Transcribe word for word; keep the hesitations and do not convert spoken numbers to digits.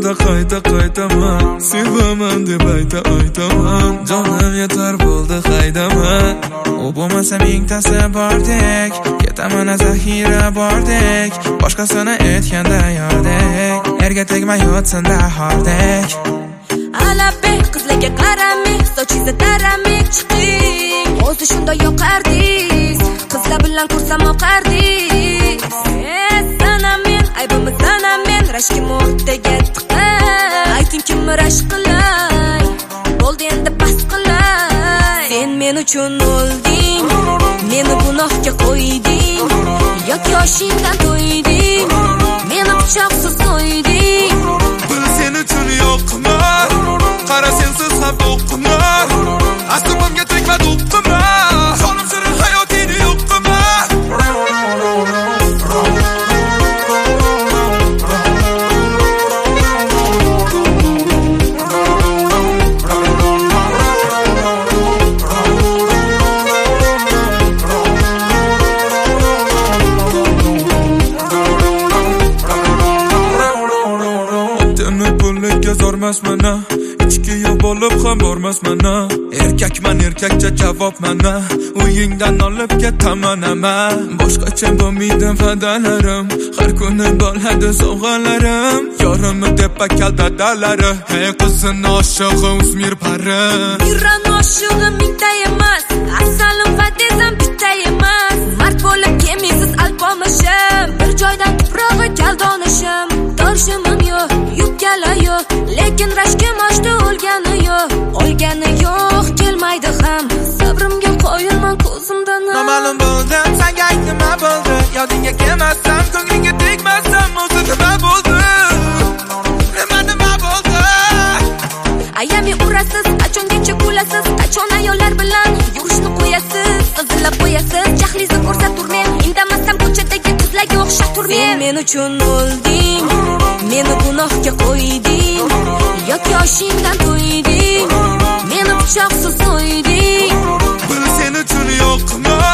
yo'lda qayta qaytaman, sevaman deb ayta aytaman. Jonim yetar bo'ldi haydaman, u bo'lmasa mingtasi bordek, ketaman zaxira bordek, boshqasini aytganda yordek, erga tegmay yotsin dahordek. Alabek qizlarga qaramay, sochingizni taramay chiqing, o'zi shunda yoqardingiz, qizlar bilan ko'rsam oqardingiz. Eh, sana men, aybimiz sana men, rashkim o'rtaga tiqay, ayting kim rashk qilay, bo'ldi endi bas qilay. Sen men uchun o'lding, meni gunohga qo'yding, yoki yoshingdan to'yding, meni pichoqsiz qo'yding. Bil sen uchun yo'qman, qara sensiz ham o'qimar, aslimimga tegmadi o'qimar, jonim shirin hayotini yo'qimar. Zormasmana, ichki yo'q bo'lib ham bormasmana. Erkakman, erkakcha javob mana, uyingdan olib ketaman ama. Boshqacha bo'lmaydi va'dalarim, har kuni bo'ladi sovg'alarim. Yorimni deb bakal dadalari, hey qizning oshig'i Uzmir pari. Miran oshig'i mingta emas, asalim va dezam bitta emas. Mard bo'lib kemisiz alpomishim, bir joydan tuprog'i galdonishim. Dorshimim yo'q, yubkala yo'q, lekin rashkim oshdi o'lgani yo'q, o'lgani yo'q, kelmaydi ham. Sabrimga qoyilman ko'zimdan. Noma'lum bo'ldi, senga nima bo'ldi? Yodingga kelmasam, ko'nglingga tegmasam, o'zi nima bo'ldi? Nima nima bo'ldi? Ayami urasiz, qachongacha kulasiz, qachon ayollar bilan yurishni qo'yasiz, qizilab qo'yasiz, jahlingizni ko'rsaturmen, indamasam ko'chadagi qizlarga o'xshab turmen. Sen men uchun o'lding, meni gunohga qo'yding, yoki yoshingdan to'yding, meni pichoqsiz qo'yding. Bil sen uchun yo'qman,